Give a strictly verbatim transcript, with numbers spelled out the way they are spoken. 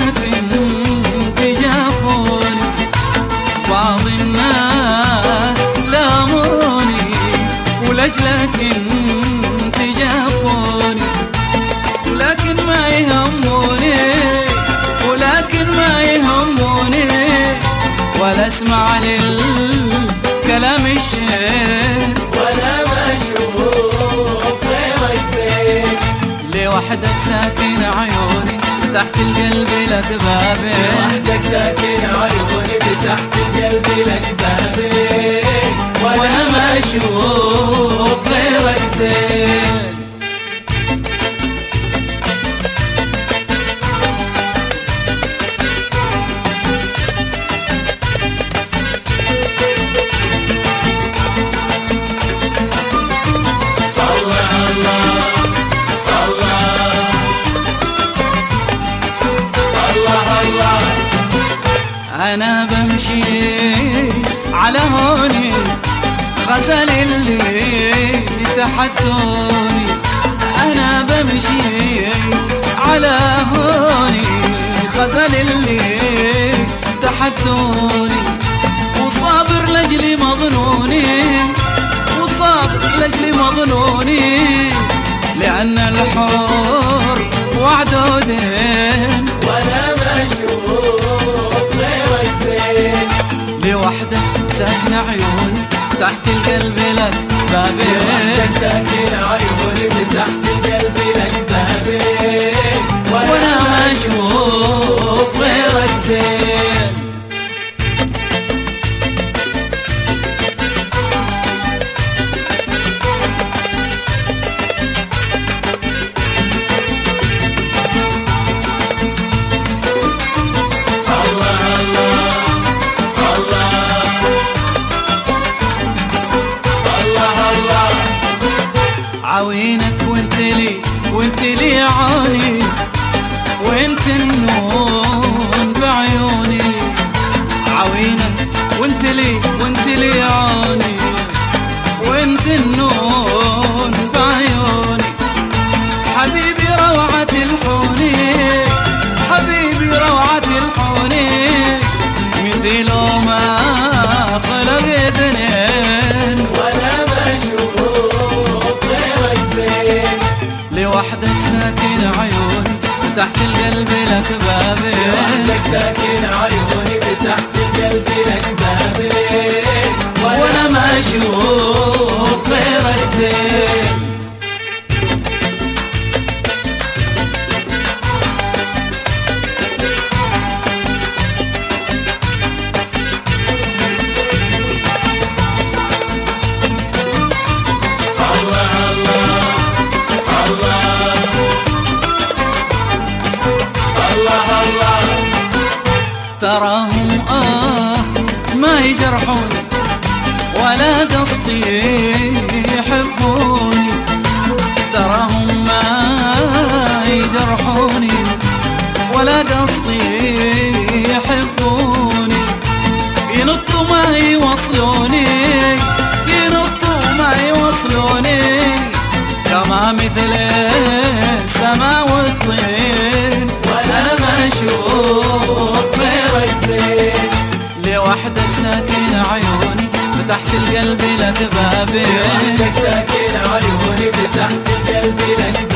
ولأجلك انت جافوني، بعض الناس لاموني ولأجلك انت جافوني، ولكن ما يهموني ولكن ما يهموني ولا اسمع للكلام الشين ولا بشوف غيرك زين. لوحدك ساكن عيوني تحت القلب لك بابي، لوحدك ساكن عيوني تحت القلب لك بابي، وانا ما اشوف غيرك زين. أنا بمشي على هوني غزل اللي تحدوني، أنا بمشي على هوني غزل اللي تحدوني، وصابر لأجلي مظنوني وصابر لأجلي مظنوني، لأن الحر وعده دين ولا بشوف غيرك زين. لوحدك ساكن عيوني تحت القلب لك بابي، لوحدك ساكن عيوني تحت القلب لك بابي، وانا ما اشوف غيرك زين. عوينك وانت لي وانت لي عوني، وانت النون بعيوني، عوينك وانت لي وانت لي عوني، وانت النون بعيوني، حبيبي روعة الحوني حبيبي روعة الحوني، مثل ما خلق اثنين ولا بشوف غيرك زين. لوحدك ساكن عيوني تحت القلب لك بابي، لوحدك ساكن عيوني تحت القلب لك بابي، وانا ما اشوف غيرك زين. تراهم آه ما يجرحوني ولا قصدي يحبوني، تراهم ما يجرحوني ولا قصدي يحبوني، ينطوا ما يوصلوني ينطوا ما يوصلوني، كما مثل السما والطين ولا ما اشوف غيرك زين. لوحدك ساكن عيوني فتحت القلب لك بابي، لوحدك ساكن عيوني تحت القلب لك